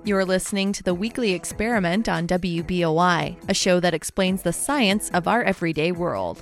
You're listening to the Weekly Experiment on WBOI, a show that explains the science of our everyday world.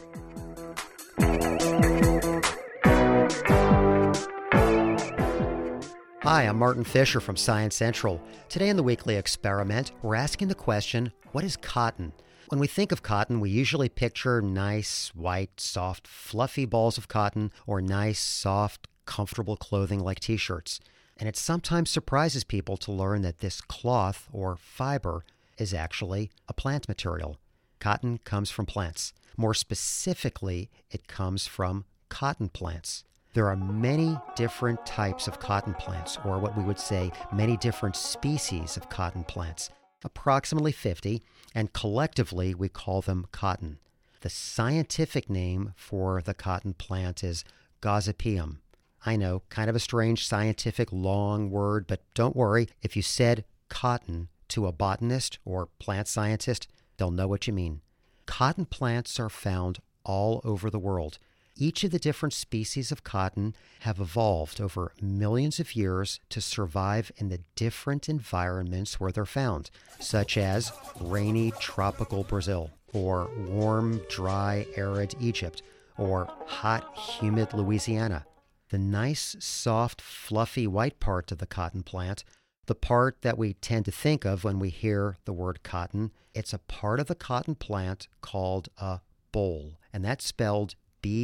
Hi, I'm Martin Fisher from Science Central. Today in the Weekly Experiment, we're asking the question, what is cotton? When we think of cotton, we usually picture nice, white, soft, fluffy balls of cotton or nice, soft, comfortable clothing like t-shirts. And it sometimes surprises people to learn that this cloth or fiber is actually a plant material. Cotton comes from plants. More specifically, it comes from cotton plants. There are many different types of cotton plants, or what we would say many different species of cotton plants, approximately 50, and collectively we call them cotton. The scientific name for the cotton plant is Gossypium. I know, kind of a strange scientific long word, but don't worry, if you said cotton to a botanist or plant scientist, they'll know what you mean. Cotton plants are found all over the world. Each of the different species of cotton have evolved over millions of years to survive in the different environments where they're found, such as rainy tropical Brazil, or warm, dry, arid Egypt, or hot, humid Louisiana. The nice, soft, fluffy white part of the cotton plant, the part that we tend to think of when we hear the word cotton, it's a part of the cotton plant called a boll, and that's spelled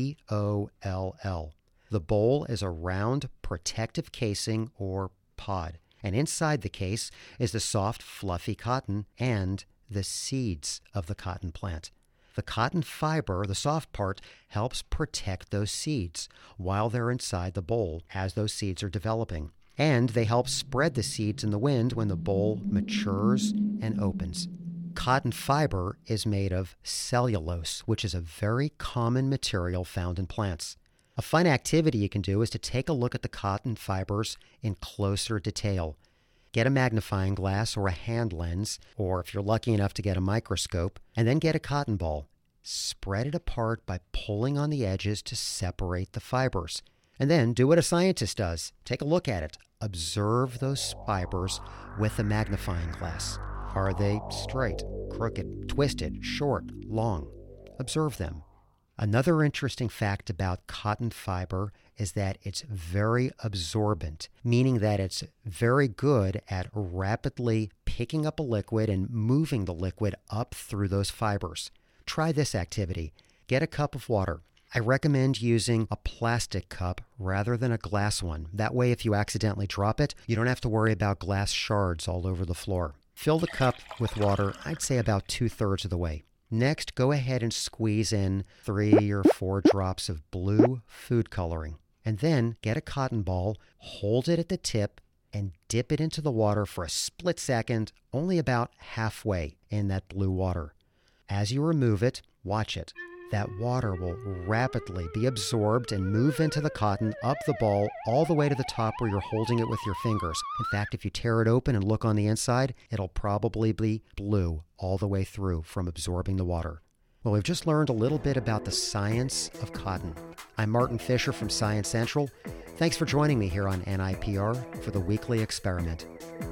B-O-L-L. The boll is a round protective casing or pod, and inside the case is the soft, fluffy cotton and the seeds of the cotton plant. The cotton fiber, the soft part, helps protect those seeds while they're inside the boll as those seeds are developing. And they help spread the seeds in the wind when the boll matures and opens. Cotton fiber is made of cellulose, which is a very common material found in plants. A fun activity you can do is to take a look at the cotton fibers in closer detail. Get a magnifying glass or a hand lens, or if you're lucky enough to get a microscope, and then get a cotton ball. Spread it apart by pulling on the edges to separate the fibers. And then do what a scientist does. Take a look at it. Observe those fibers with a magnifying glass. Are they straight, crooked, twisted, short, long? Observe them. Another interesting fact about cotton fiber is that it's very absorbent, meaning that it's very good at rapidly picking up a liquid and moving the liquid up through those fibers. Try this activity. Get a cup of water. I recommend using a plastic cup rather than a glass one. That way, if you accidentally drop it, you don't have to worry about glass shards all over the floor. Fill the cup with water, I'd say about 2/3 of the way. Next, go ahead and squeeze in 3 or 4 drops of blue food coloring. And then get a cotton ball, hold it at the tip, and dip it into the water for a split second, only about halfway in that blue water. As you remove it, watch it. That water will rapidly be absorbed and move into the cotton, up the ball, all the way to the top where you're holding it with your fingers. In fact, if you tear it open and look on the inside, it'll probably be blue all the way through from absorbing the water. Well, we've just learned a little bit about the science of cotton. I'm Martin Fisher from Science Central. Thanks for joining me here on NIPR for the Weekly Experiment.